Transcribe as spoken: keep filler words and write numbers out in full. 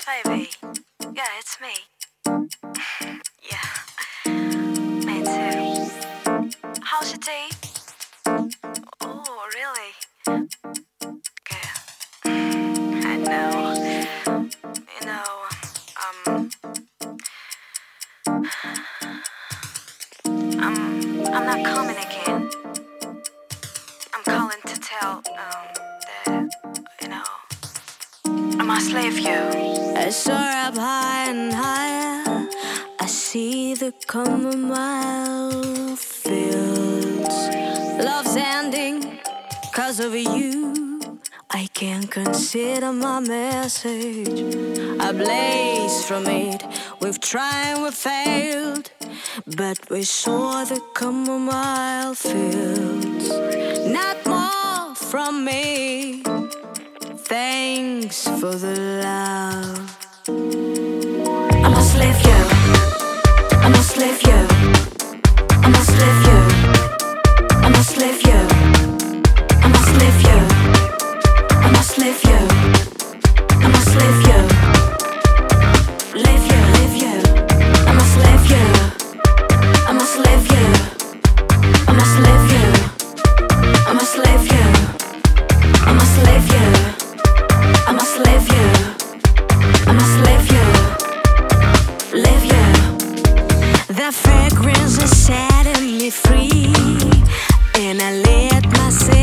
baby. Yeah, it's me. Yeah, me too. How's your day? Oh, really? Good. I know. You know, um, I'm, I'm not coming again. I'm calling to tell, um, that, you know, I must leave you. I soar up high and higher. I see the chamomile fields. Love's ending 'cause of you. I can't consider my message. I blaze from it. We've tried, we failed, but we saw the chamomile fields. Not more from me. Thanks for the love. I must leave you. I must leave you. I must leave you. I must leave you. I must leave you. I must leave you. I must leave you. Leave you, leave you. I must leave you. I must leave you. I must leave you. I must leave you. I must leave you. I must leave you. I must leave you. Leave you. The fragrance is setting me free, and I let myself